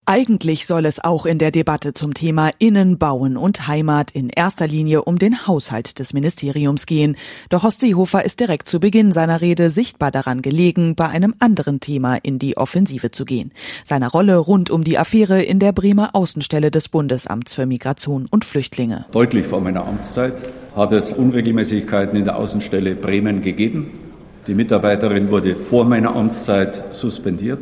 Eigentlich soll es auch in der Debatte zum Thema Innen, Bauen und Heimat in erster Linie um den Haushalt des Ministeriums gehen. Doch Horst Seehofer ist direkt zu Beginn seiner Rede sichtbar daran gelegen, bei einem anderen Thema in die Offensive zu gehen. Seiner Rolle rund um die Affäre in der Bremer Außenstelle des Bundesamts für Migration und Flüchtlinge. Deutlich vor meiner Amtszeit hat es Unregelmäßigkeiten in der Außenstelle Bremen gegeben. Die Mitarbeiterin wurde vor meiner Amtszeit suspendiert.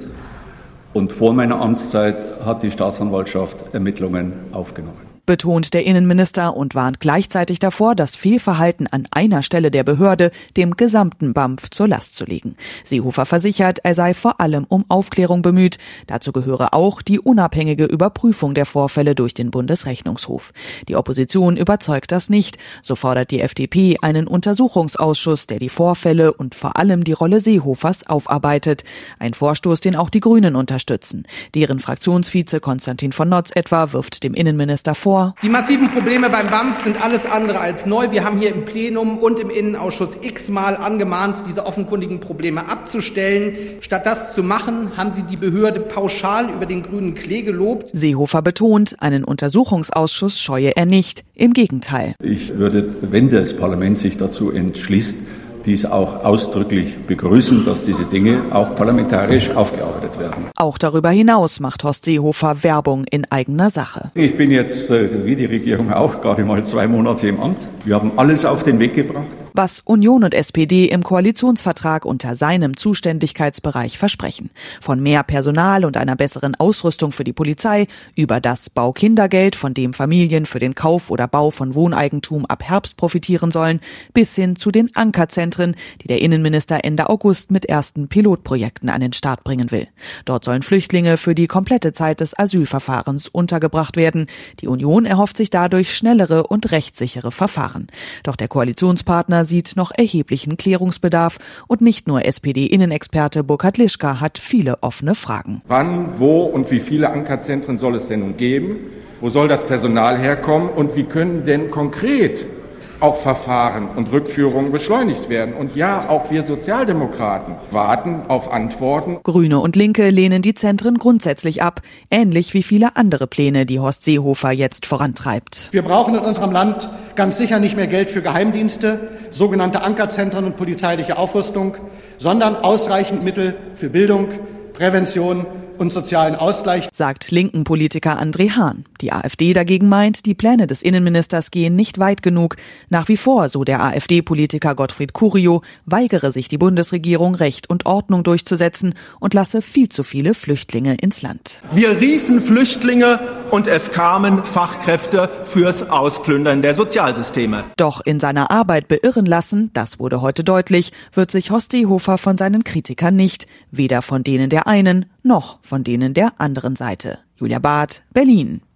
Und vor meiner Amtszeit hat die Staatsanwaltschaft Ermittlungen aufgenommen. Betont der Innenminister und warnt gleichzeitig davor, das Fehlverhalten an einer Stelle der Behörde dem gesamten BAMF zur Last zu legen. Seehofer versichert, er sei vor allem um Aufklärung bemüht. Dazu gehöre auch die unabhängige Überprüfung der Vorfälle durch den Bundesrechnungshof. Die Opposition überzeugt das nicht. So fordert die FDP einen Untersuchungsausschuss, der die Vorfälle und vor allem die Rolle Seehofers aufarbeitet. Ein Vorstoß, den auch die Grünen unterstützen. Deren Fraktionsvize Konstantin von Notz etwa wirft dem Innenminister vor: Die massiven Probleme beim BAMF sind alles andere als neu. Wir haben hier im Plenum und im Innenausschuss x-mal angemahnt, diese offenkundigen Probleme abzustellen. Statt das zu machen, haben Sie die Behörde pauschal über den grünen Klee gelobt. Seehofer betont, einen Untersuchungsausschuss scheue er nicht. Im Gegenteil. Ich würde, wenn das Parlament sich dazu entschließt, dies auch ausdrücklich begrüßen, dass diese Dinge auch parlamentarisch aufgearbeitet werden. Auch darüber hinaus macht Horst Seehofer Werbung in eigener Sache. Ich bin jetzt, wie die Regierung auch, gerade mal 2 Monate im Amt. Wir haben alles auf den Weg gebracht, was Union und SPD im Koalitionsvertrag unter seinem Zuständigkeitsbereich versprechen. Von mehr Personal und einer besseren Ausrüstung für die Polizei über das Baukindergeld, von dem Familien für den Kauf oder Bau von Wohneigentum ab Herbst profitieren sollen, bis hin zu den Ankerzentren, die der Innenminister Ende August mit ersten Pilotprojekten an den Start bringen will. Dort sollen Flüchtlinge für die komplette Zeit des Asylverfahrens untergebracht werden. Die Union erhofft sich dadurch schnellere und rechtssichere Verfahren. Doch der Koalitionspartner sieht noch erheblichen Klärungsbedarf und nicht nur SPD-Innenexperte Burkhard Lischka hat viele offene Fragen. Wann, wo und wie viele Ankerzentren soll es denn nun geben? Wo soll das Personal herkommen? Und wie können denn konkret auch Verfahren und Rückführungen beschleunigt werden? Und ja, auch wir Sozialdemokraten warten auf Antworten. Grüne und Linke lehnen die Zentren grundsätzlich ab, ähnlich wie viele andere Pläne, die Horst Seehofer jetzt vorantreibt. Wir brauchen in unserem Land ganz sicher nicht mehr Geld für Geheimdienste, sogenannte Ankerzentren und polizeiliche Aufrüstung, sondern ausreichend Mittel für Bildung, Prävention und sozialen Ausgleich, sagt linken Politiker André Hahn. Die AfD dagegen meint, die Pläne des Innenministers gehen nicht weit genug. Nach wie vor, so der AfD-Politiker Gottfried Curio, weigere sich die Bundesregierung, Recht und Ordnung durchzusetzen und lasse viel zu viele Flüchtlinge ins Land. Wir riefen Flüchtlinge und es kamen Fachkräfte fürs Ausplündern der Sozialsysteme. Doch in seiner Arbeit beirren lassen, das wurde heute deutlich, wird sich Horst Seehofer von seinen Kritikern nicht, weder von denen der einen noch von denen der anderen Seite. Julia Barth, Berlin.